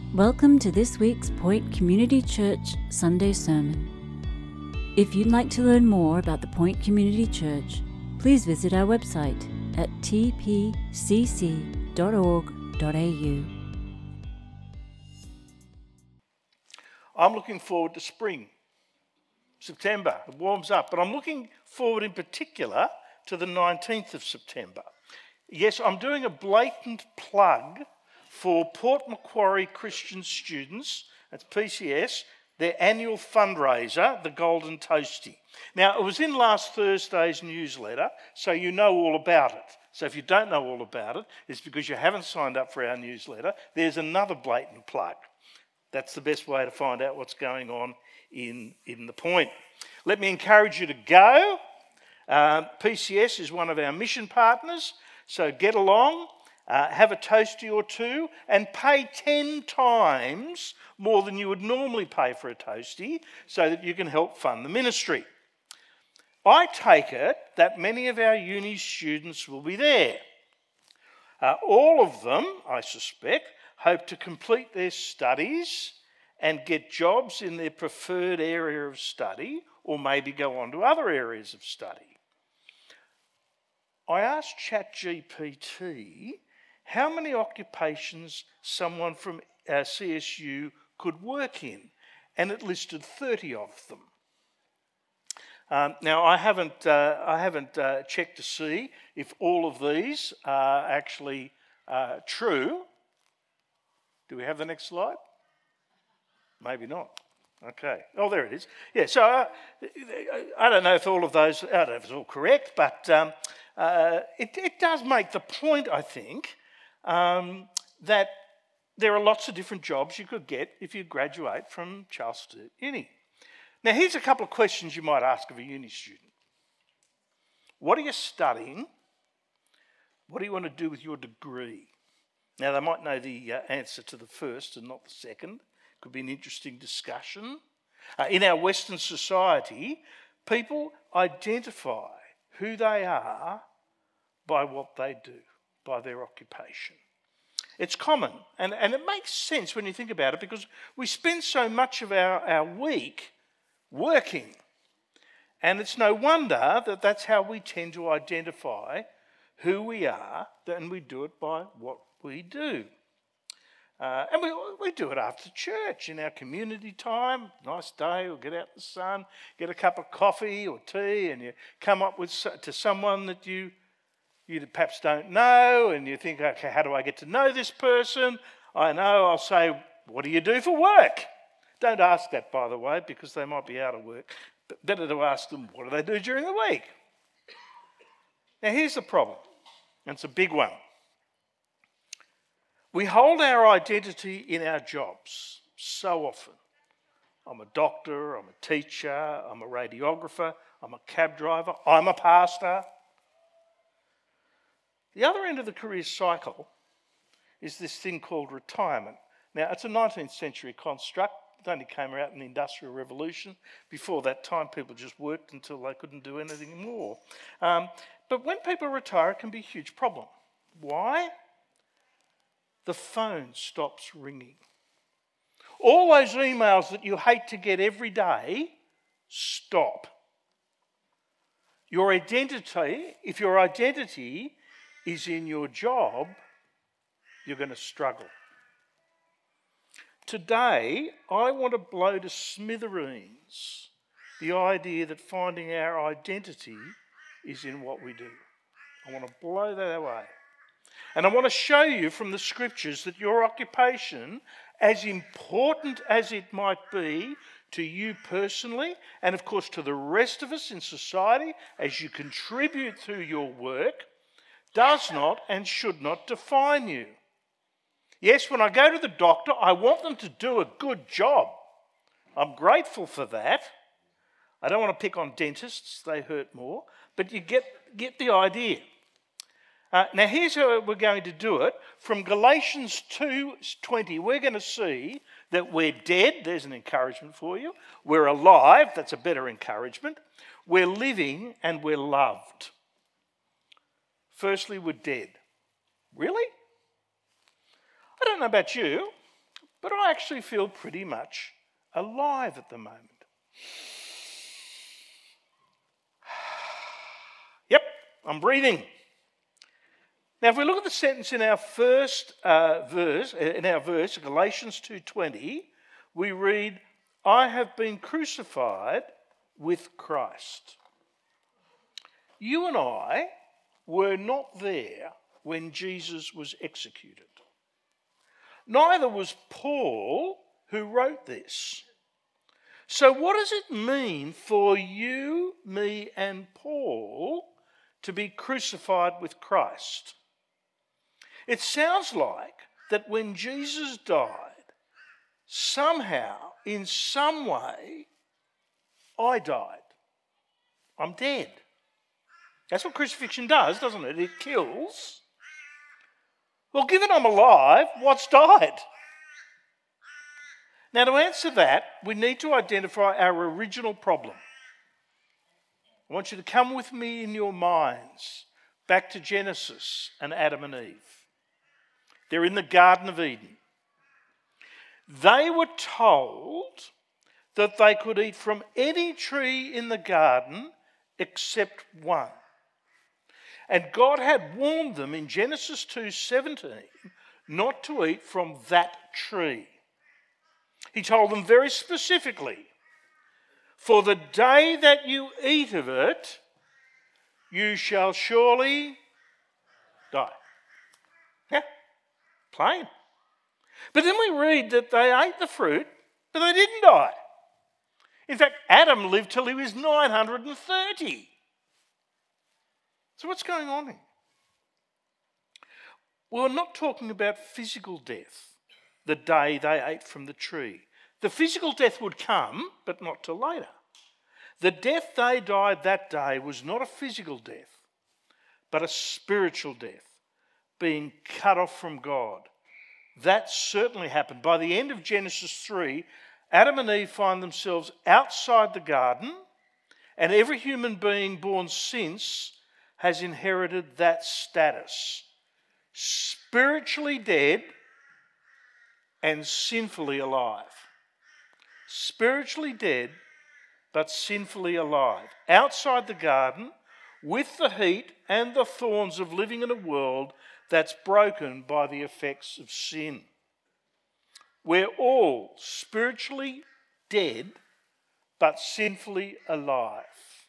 Welcome to this week's Point Community Church Sunday Sermon. If you'd like to learn more about the Point Community Church, please visit our website at tpcc.org.au. I'm looking forward to spring, September. It warms up, but I'm looking forward in particular to the 19th of September. Yes, I'm doing a blatant plug for Port Macquarie Christian students, that's PCS, their annual fundraiser, the Golden Toastie. Now, it was in last Thursday's newsletter, so you know all about it. So if you don't know all about it, it's because you haven't signed up for our newsletter. There's another blatant plug. That's the best way to find out what's going on in the Point. Let me encourage you to go. PCS is one of our mission partners, so get along. Have a toastie or two and pay 10 times more than you would normally pay for a toastie so that you can help fund the ministry. I take it that many of our uni students will be there. All of them, I suspect, hope to complete their studies and get jobs in their preferred area of study or maybe go on to other areas of study. I asked ChatGPT how many occupations someone from CSU could work in, and it listed 30 of them. Now, I haven't checked to see if all of these are actually true. Do we have the next slide? Maybe not. Okay. Oh, there it is. Yeah, so I don't know if all of those, I don't know if it's all correct, but it does make the point, I think, that there are lots of different jobs you could get if you graduate from Charles Sturt Uni. Now, here's a couple of questions you might ask of a uni student. What are you studying? What do you want to do with your degree? Now, they might know the answer to the first and not the second. Could be an interesting discussion. In our Western society, people identify who they are by what they do, by their occupation. It's common, and it makes sense when you think about it, because we spend so much of our week working, and it's no wonder that that's how we tend to identify who we are, and we do it by what we do. And we do it after church, in our community time. Nice day, we'll get out in the sun, get a cup of coffee or tea, and you come up to someone that you perhaps don't know, and you think, okay, how do I get to know this person? I know, I'll say, what do you do for work? Don't ask that, by the way, because they might be out of work. But better to ask them, what do they do during the week? Now, here's the problem, and it's a big one. We hold our identity in our jobs so often. I'm a doctor, I'm a teacher, I'm a radiographer, I'm a cab driver, I'm a pastor. The other end of the career cycle is this thing called retirement. Now, it's a 19th century construct. It only came out in the Industrial Revolution. Before that time, people just worked until they couldn't do anything more. But when people retire, it can be a huge problem. Why? The phone stops ringing. All those emails that you hate to get every day stop. Your identity, if your identity is in your job, you're going to struggle. Today, I want to blow to smithereens the idea that finding our identity is in what we do. I want to blow that away. And I want to show you from the scriptures that your occupation, as important as it might be to you personally, and of course to the rest of us in society, as you contribute through your work, does not and should not define you. Yes, when I go to the doctor, I want them to do a good job. I'm grateful for that. I don't want to pick on dentists, they hurt more, but you get the idea. Now, here's how we're going to do it. From Galatians 2:20, we're going to see that we're dead. There's an encouragement for you. We're alive. That's a better encouragement. We're living and we're loved. Firstly, we're dead. Really? I don't know about you, but I actually feel pretty much alive at the moment. Yep, I'm breathing. Now, if we look at the sentence in our first verse, Galatians 2:20, we read, I have been crucified with Christ. You and I were not there when Jesus was executed. Neither was Paul, who wrote this. So what does it mean for you, me, and Paul to be crucified with Christ? It sounds like that when Jesus died, somehow, in some way, I died. I'm dead. That's what crucifixion does, doesn't it? It kills. Well, given I'm alive, what's died? Now, to answer that, we need to identify our original problem. I want you to come with me in your minds back to Genesis and Adam and Eve. They're in the Garden of Eden. They were told that they could eat from any tree in the garden except one. And God had warned them in Genesis 2:17 not to eat from that tree. He told them very specifically, for the day that you eat of it, you shall surely die. Yeah, plain. But then we read that they ate the fruit, but they didn't die. In fact, Adam lived till he was 930. So what's going on here? Well, we're not talking about physical death the day they ate from the tree. The physical death would come, but not till later. The death they died that day was not a physical death, but a spiritual death, being cut off from God. That certainly happened. By the end of Genesis 3, Adam and Eve find themselves outside the garden, and every human being born since has inherited that status. Spiritually dead and sinfully alive. Spiritually dead, but sinfully alive. Outside the garden, with the heat and the thorns of living in a world that's broken by the effects of sin. We're all spiritually dead, but sinfully alive.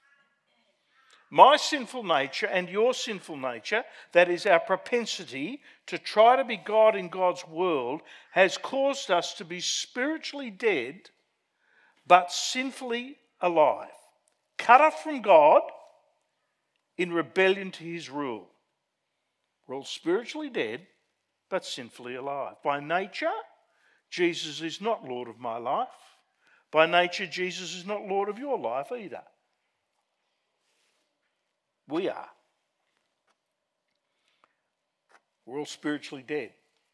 My sinful nature and your sinful nature, that is our propensity to try to be God in God's world, has caused us to be spiritually dead, but sinfully alive. Cut off from God in rebellion to his rule. We're all spiritually dead, but sinfully alive. By nature, Jesus is not Lord of my life. By nature, Jesus is not Lord of your life either. We are. We're all spiritually dead,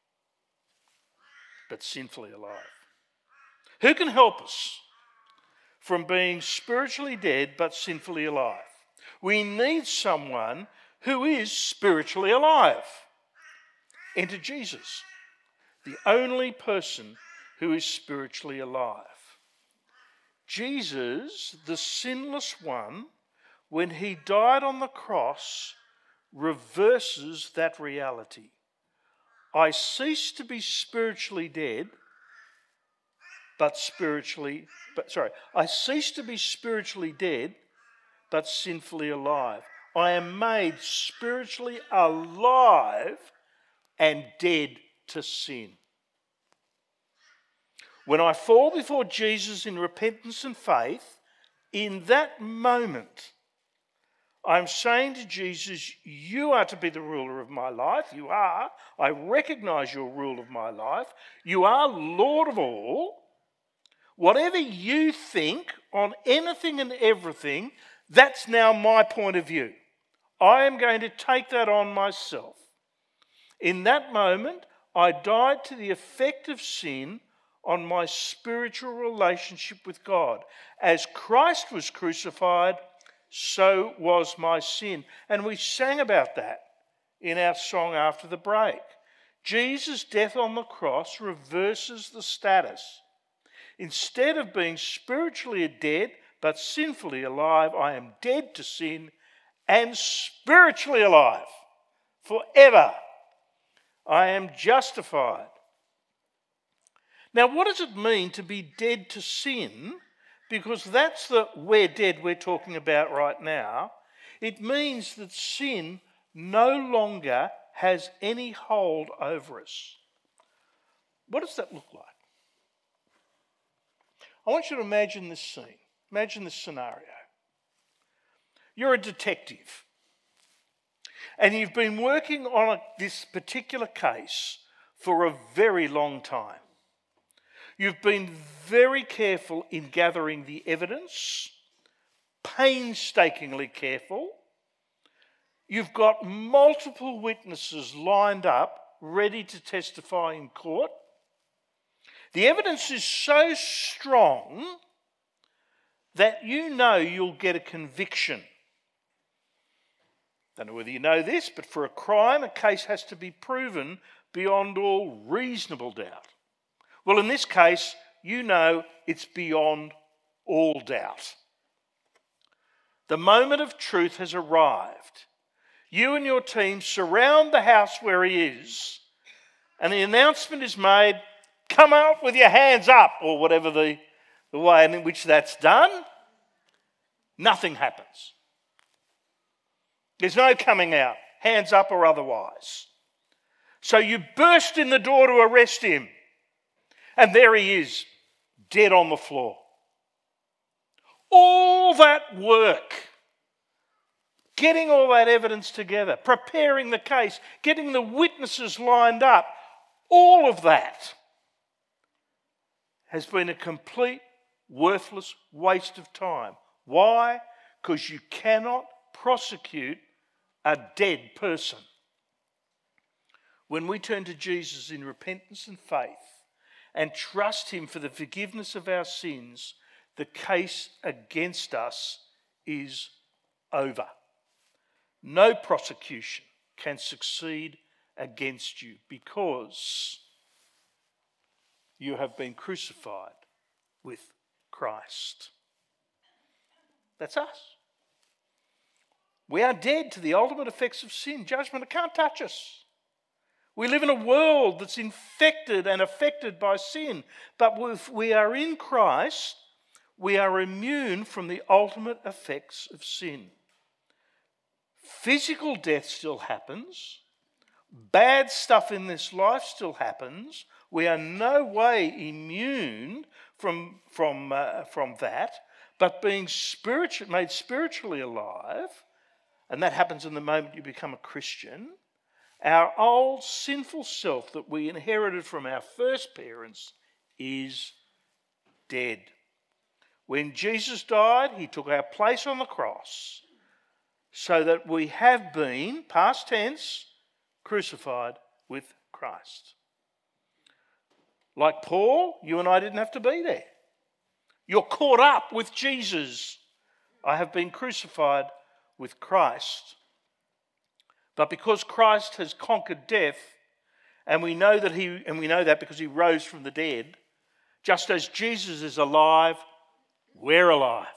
but sinfully alive. Who can help us from being spiritually dead but sinfully alive? We need someone who is spiritually alive. Enter Jesus, the only person who is spiritually alive. Jesus, the sinless one, when he died on the cross, reverses that reality. I cease to be spiritually dead, I cease to be spiritually dead, but sinfully alive. I am made spiritually alive and dead to sin. When I fall before Jesus in repentance and faith, in that moment, I'm saying to Jesus, you are to be the ruler of my life. You are. I recognize your rule of my life. You are Lord of all. Whatever you think on anything and everything, that's now my point of view. I am going to take that on myself. In that moment, I died to the effect of sin on my spiritual relationship with God. As Christ was crucified, so was my sin. And we sang about that in our song after the break. Jesus' death on the cross reverses the status. Instead of being spiritually dead but sinfully alive, I am dead to sin and spiritually alive forever. I am justified. Now, what does it mean to be dead to sin? Because that's the we're dead we're talking about right now. It means that sin no longer has any hold over us. What does that look like? I want you to imagine this scene. Imagine this scenario. You're a detective and you've been working on this particular case for a very long time. You've been very careful in gathering the evidence, painstakingly careful. You've got multiple witnesses lined up, ready to testify in court. The evidence is so strong that you know you'll get a conviction. Don't know whether you know this, but for a crime, a case has to be proven beyond all reasonable doubt. Well, in this case, you know it's beyond all doubt. The moment of truth has arrived. You and your team surround the house where he is, and the announcement is made, come out with your hands up, or whatever the way in which that's done. Nothing happens. There's no coming out, hands up or otherwise. So you burst in the door to arrest him, and there he is, dead on the floor. All that work, getting all that evidence together, preparing the case, getting the witnesses lined up, all of that has been a complete worthless waste of time. Why? Because you cannot prosecute a dead person. When we turn to Jesus in repentance and faith and trust him for the forgiveness of our sins, the case against us is over. No prosecution can succeed against you because you have been crucified with Christ. That's us. We are dead to the ultimate effects of sin, judgment. It can't touch us. We live in a world that's infected and affected by sin. But if we are in Christ, we are immune from the ultimate effects of sin. Physical death still happens. Bad stuff in this life still happens. We are no way immune from that. But being made spiritually alive, and that happens in the moment you become a Christian, our old sinful self that we inherited from our first parents is dead. When Jesus died, he took our place on the cross so that we have been, past tense, crucified with Christ. Like Paul, you and I didn't have to be there. You're caught up with Jesus. I have been crucified with Christ. But because Christ has conquered death, and we know that because he rose from the dead, just as Jesus is alive, we're alive.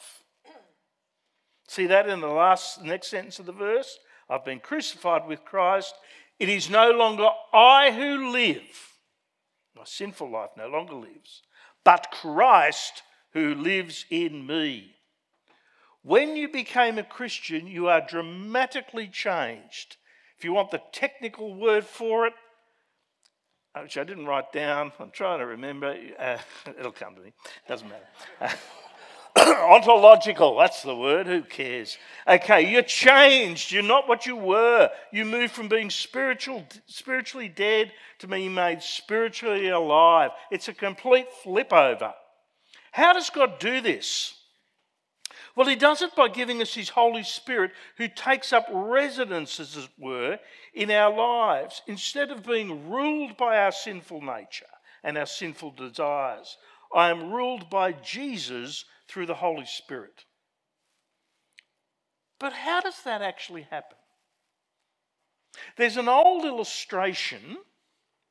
See that in the next sentence of the verse? I've been crucified with Christ. It is no longer I who live. My sinful life no longer lives, but Christ who lives in me. When you became a Christian, you are dramatically changed. If you want the technical word for it, which I didn't write down, I'm trying to remember. It'll come to me. Doesn't matter. Ontological, that's the word. Who cares? Okay, you're changed. You're not what you were. You moved from being spiritually dead to being made spiritually alive. It's a complete flip over. How does God do this? Well, he does it by giving us his Holy Spirit, who takes up residence, as it were, in our lives. Instead of being ruled by our sinful nature and our sinful desires, I am ruled by Jesus through the Holy Spirit. But how does that actually happen? There's an old illustration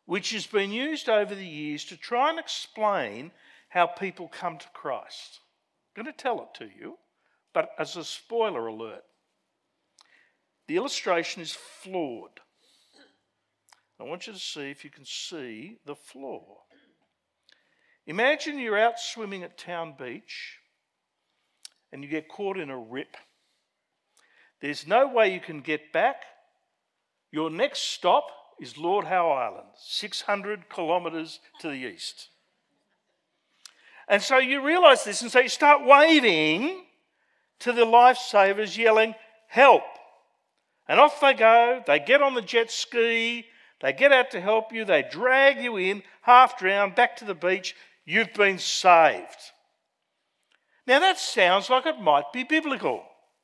which has been used over the years to try and explain how people come to Christ. I'm going to tell it to you, but as a spoiler alert, the illustration is flawed. I want you to see if you can see the flaw. Imagine you're out swimming at Town Beach and you get caught in a rip. There's no way you can get back. Your next stop is Lord Howe Island, 600 kilometres to the east. And so you realise this, and so you start waving to the lifesavers, yelling, "Help!" And off they go. They get on the jet ski. They get out to help you. They drag you in, half drowned, back to the beach. You've been saved. Now that sounds like it might be biblical.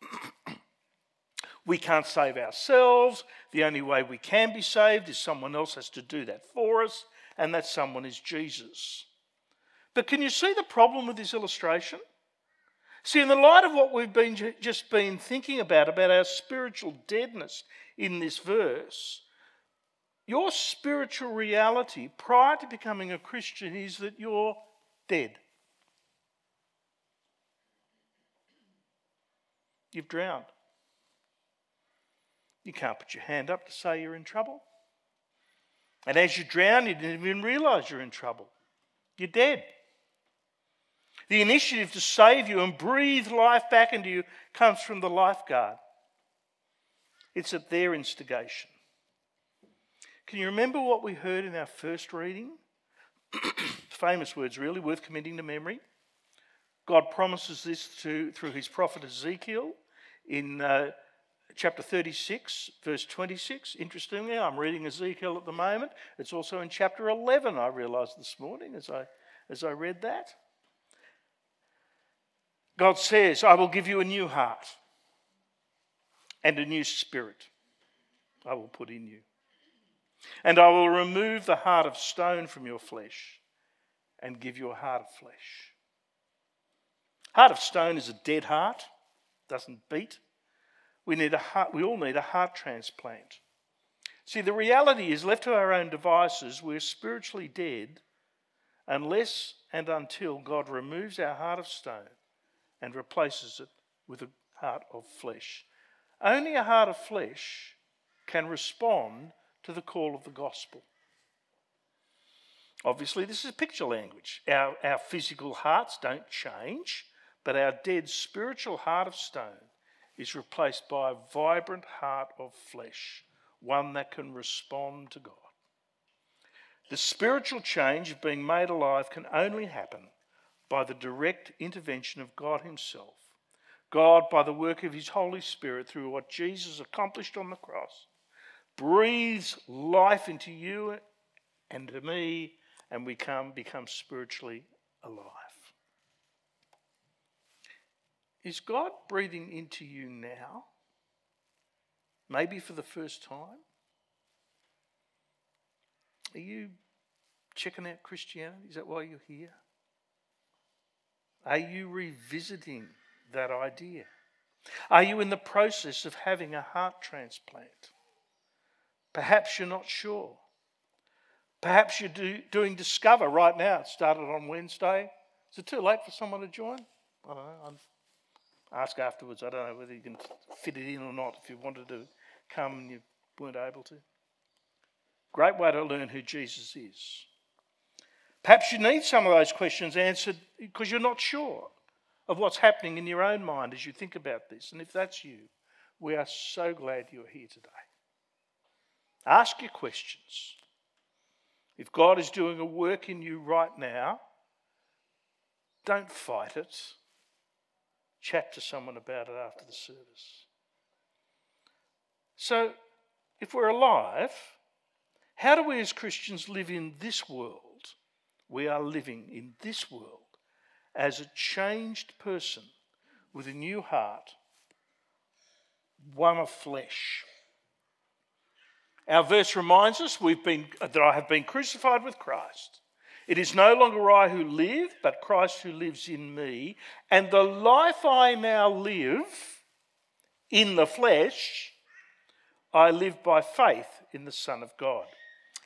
We can't save ourselves. The only way we can be saved is someone else has to do that for us, and that someone is Jesus. But can you see the problem with this illustration? See, in the light of what we've just been thinking about our spiritual deadness in this verse, your spiritual reality prior to becoming a Christian is that you're dead. You've drowned. You can't put your hand up to say you're in trouble. And as you drown, you didn't even realise you're in trouble. You're dead. The initiative to save you and breathe life back into you comes from the lifeguard. It's at their instigation. Can you remember what we heard in our first reading? Famous words, really, worth committing to memory. God promises this through his prophet Ezekiel in chapter 36, verse 26. Interestingly, I'm reading Ezekiel at the moment. It's also in chapter 11, I realised this morning as I read that. God says, "I will give you a new heart and a new spirit I will put in you. And I will remove the heart of stone from your flesh and give you a heart of flesh." Heart of stone is a dead heart, doesn't beat. We all need a heart transplant. See, the reality is, left to our own devices, we're spiritually dead unless and until God removes our heart of stone and replaces it with a heart of flesh. Only a heart of flesh can respond to the call of the gospel. Obviously, this is picture language. Our physical hearts don't change, but our dead spiritual heart of stone is replaced by a vibrant heart of flesh, one that can respond to God. The spiritual change of being made alive can only happen by the direct intervention of God himself. God, by the work of his Holy Spirit, through what Jesus accomplished on the cross, breathes life into you and to me, and we become spiritually alive. Is God breathing into you now? Maybe for the first time? Are you checking out Christianity? Is that why you're here? Are you revisiting that idea? Are you in the process of having a heart transplant? Perhaps you're not sure. Perhaps you're doing Discover right now. It started on Wednesday. Is it too late for someone to join? I don't know. I'll ask afterwards. I don't know whether you can fit it in or not if you wanted to come and you weren't able to. Great way to learn who Jesus is. Perhaps you need some of those questions answered because you're not sure of what's happening in your own mind as you think about this. And if that's you, we are so glad you're here today. Ask your questions. If God is doing a work in you right now, don't fight it. Chat to someone about it after the service. So, if we're alive, how do we as Christians live in this world? We are living in this world as a changed person with a new heart, one of flesh. Our verse reminds us that I have been crucified with Christ. It is no longer I who live, but Christ who lives in me. And the life I now live in the flesh, I live by faith in the Son of God.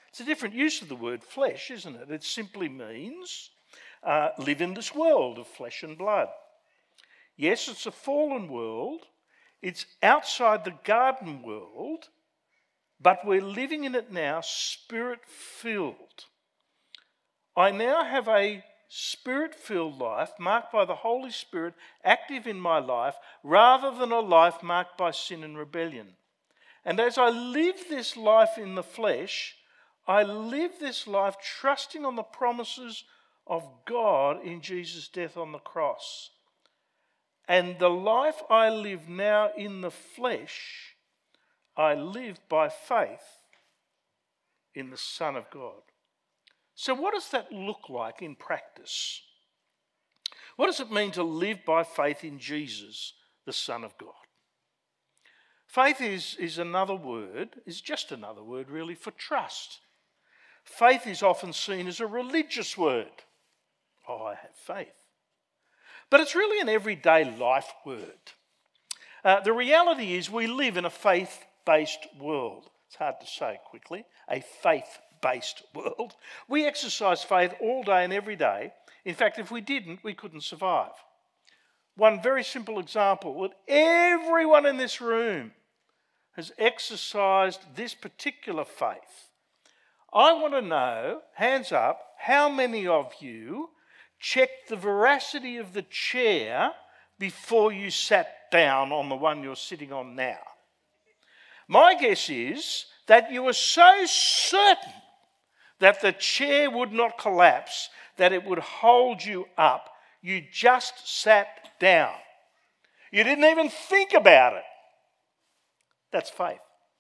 It's a different use of the word flesh, isn't it? It simply means live in this world of flesh and blood. Yes, it's a fallen world. It's outside the garden world, but we're living in it now spirit-filled. I now have a spirit-filled life marked by the Holy Spirit active in my life rather than a life marked by sin and rebellion. And as I live this life in the flesh, I live this life trusting on the promises of God in Jesus' death on the cross. And the life I live now in the flesh, I live by faith in the Son of God. So what does that look like in practice? What does it mean to live by faith in Jesus, the Son of God? Faith is just another word really for trust. Faith is often seen as a religious word. Oh, I have faith. But it's really an everyday life word. The reality is we live in a faith-based world. It's hard to say quickly, a faith-based world. We exercise faith all day and every day. In fact, if we didn't, we couldn't survive. One very simple example, that everyone in this room has exercised this particular faith. I want to know, hands up, how many of you checked the veracity of the chair before you sat down on the one you're sitting on now? My guess is that you were so certain that the chair would not collapse, that it would hold you up, you just sat down. You didn't even think about it. That's faith.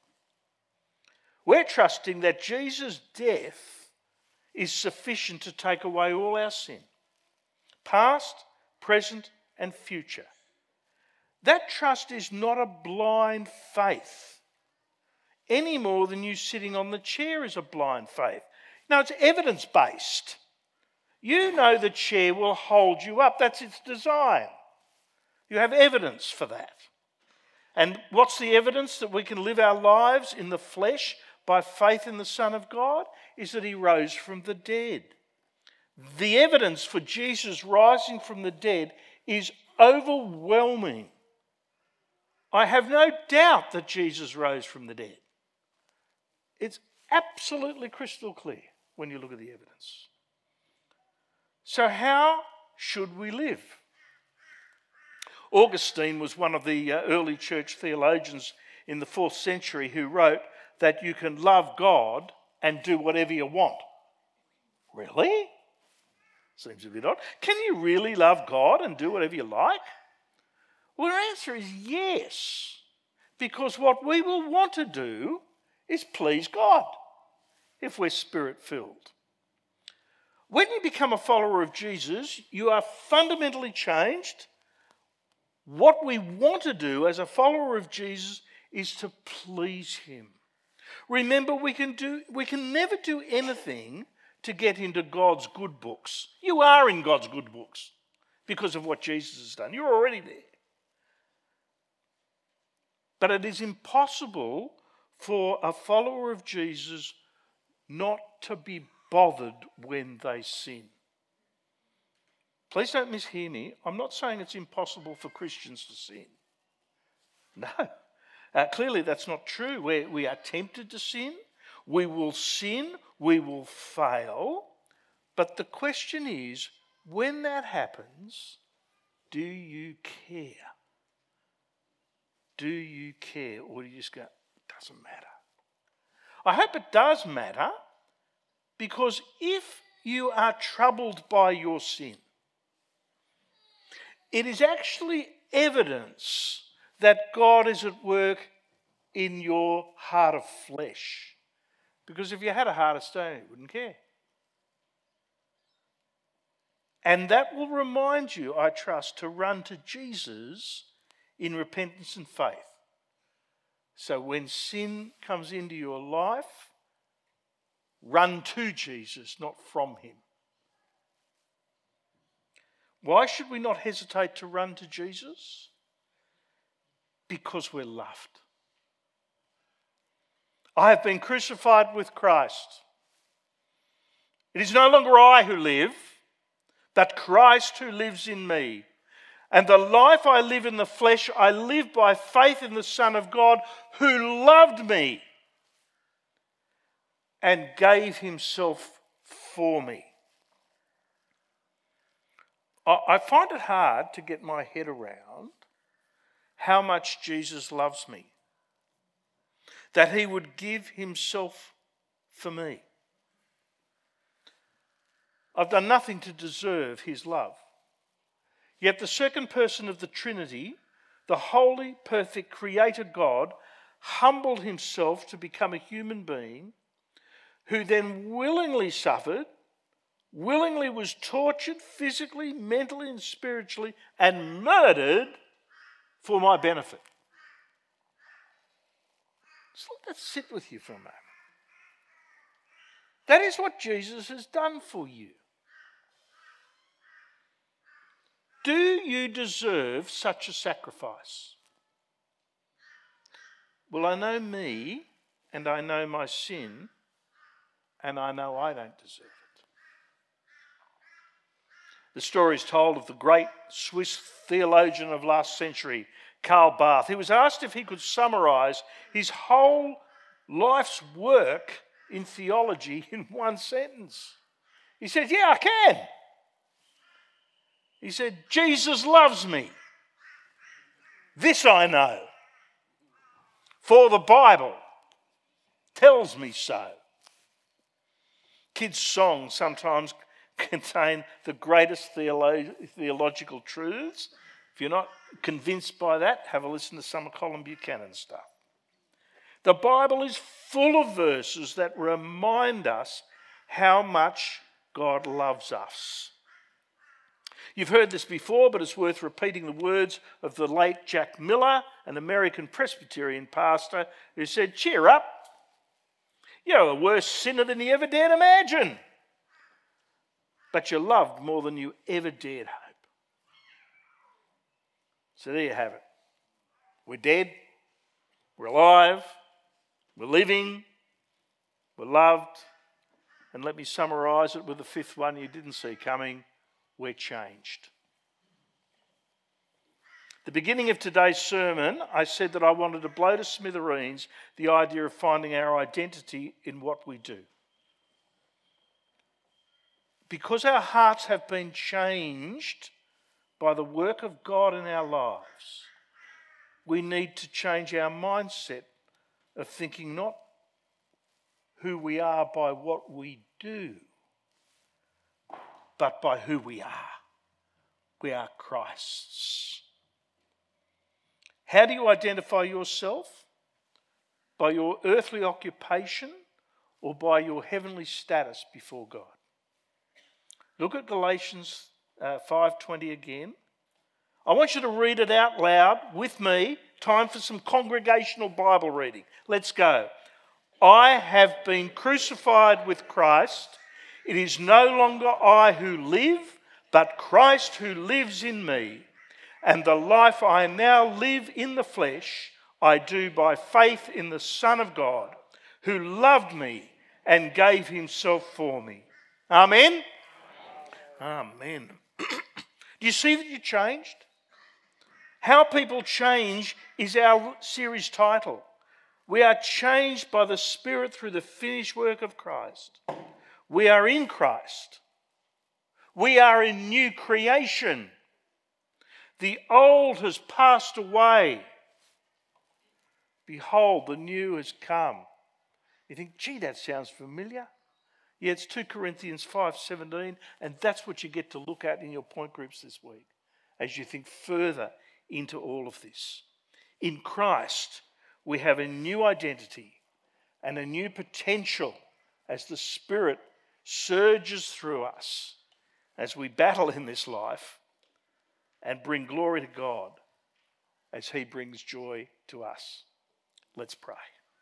We're trusting that Jesus' death is sufficient to take away all our sin, past, present, and future. That trust is not a blind faith, any more than you sitting on the chair is a blind faith. No, it's evidence-based. You know the chair will hold you up. That's its design. You have evidence for that. And what's the evidence that we can live our lives in the flesh by faith in the Son of God? Is that he rose from the dead. The evidence for Jesus rising from the dead is overwhelming. I have no doubt that Jesus rose from the dead. It's absolutely crystal clear when you look at the evidence. So how should we live? Augustine was one of the early church theologians in the 4th century who wrote that you can love God and do whatever you want. Really? Seems a bit odd. Can you really love God and do whatever you like? Well, the answer is yes, because what we will want to do is please God if we're spirit-filled. When you become a follower of Jesus, you are fundamentally changed. What we want to do as a follower of Jesus is to please him. Remember, we can never do anything to get into God's good books. You are in God's good books because of what Jesus has done. You're already there. But it is impossible for a follower of Jesus not to be bothered when they sin. Please don't mishear me. I'm not saying it's impossible for Christians to sin. No. Clearly that's not true. We are tempted to sin. We will sin. We will fail. But the question is, when that happens, do you care? Do you care? Or do you just go, it doesn't matter? I hope it does matter, because if you are troubled by your sin, it is actually evidence that God is at work in your heart of flesh. Because if you had a heart of stone, you wouldn't care. And that will remind you, I trust, to run to Jesus in repentance and faith. So when sin comes into your life, run to Jesus, not from him. Why should we not hesitate to run to Jesus? Because we're loved. I have been crucified with Christ. It is no longer I who live, but Christ who lives in me. And the life I live in the flesh, I live by faith in the Son of God who loved me and gave himself for me. I find it hard to get my head around how much Jesus loves me, that he would give himself for me. I've done nothing to deserve his love. Yet the second person of the Trinity, the holy, perfect, creator God, humbled himself to become a human being who then willingly suffered, willingly was tortured physically, mentally and spiritually, and murdered for my benefit. Just let that sit with you for a moment. That is what Jesus has done for you. Do you deserve such a sacrifice? Well, I know me, and I know my sin, and I know I don't deserve it. The story is told of the great Swiss theologian of last century, Karl Barth. He was asked if he could summarise his whole life's work in theology in one sentence. He said, "Yeah, I can." He said, "Jesus loves me. This I know, for the Bible tells me so." Kids' songs sometimes contain the greatest theological truths. If you're not convinced by that, have a listen to some of Colin Buchanan stuff. The Bible is full of verses that remind us how much God loves us. You've heard this before, but it's worth repeating the words of the late Jack Miller, an American Presbyterian pastor, who said, "Cheer up. You're a worse sinner than you ever dared imagine. But you're loved more than you ever dared hope." So there you have it. We're dead. We're alive. We're living. We're loved. And let me summarise it with the fifth one you didn't see coming. We're changed. The beginning of today's sermon, I said that I wanted to blow to smithereens the idea of finding our identity in what we do. Because our hearts have been changed by the work of God in our lives, we need to change our mindset of thinking not who we are by what we do, but by who we are. We are Christ's. How do you identify yourself? By your earthly occupation or by your heavenly status before God? Look at Galatians 5:20 again. I want you to read it out loud with me. Time for some congregational Bible reading. Let's go. I have been crucified with Christ. It is no longer I who live, but Christ who lives in me. And the life I now live in the flesh, I do by faith in the Son of God, who loved me and gave himself for me. Amen? Amen. Do you see that you changed? How people change is our series title. We are changed by the Spirit through the finished work of Christ. We are in Christ. We are a new creation. The old has passed away. Behold, the new has come. You think, gee, that sounds familiar. Yeah, it's 2 Corinthians 5:17, and that's what you get to look at in your point groups this week as you think further into all of this. In Christ, we have a new identity and a new potential as the Spirit surges through us as we battle in this life and bring glory to God as he brings joy to us. Let's pray.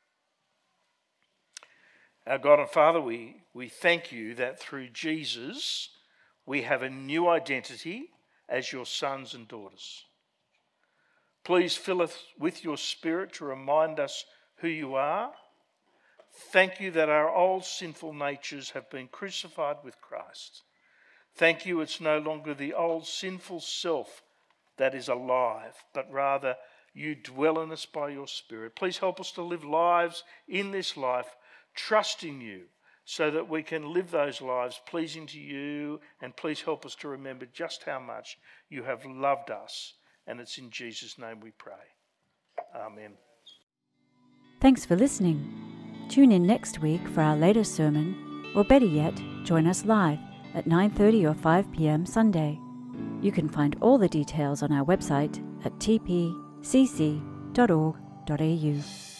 Our God and Father, we thank you that through Jesus we have a new identity as your sons and daughters. Please fill us with your Spirit to remind us who you are. Thank you that our old sinful natures have been crucified with Christ. Thank you it's no longer the old sinful self that is alive, but rather you dwell in us by your Spirit. Please help us to live lives in this life, trusting you, so that we can live those lives pleasing to you, and please help us to remember just how much you have loved us. And it's in Jesus' name we pray. Amen. Thanks for listening. Tune in next week for our latest sermon, or better yet, join us live at 9:30 or 5 p.m. Sunday. You can find all the details on our website at tpcc.org.au.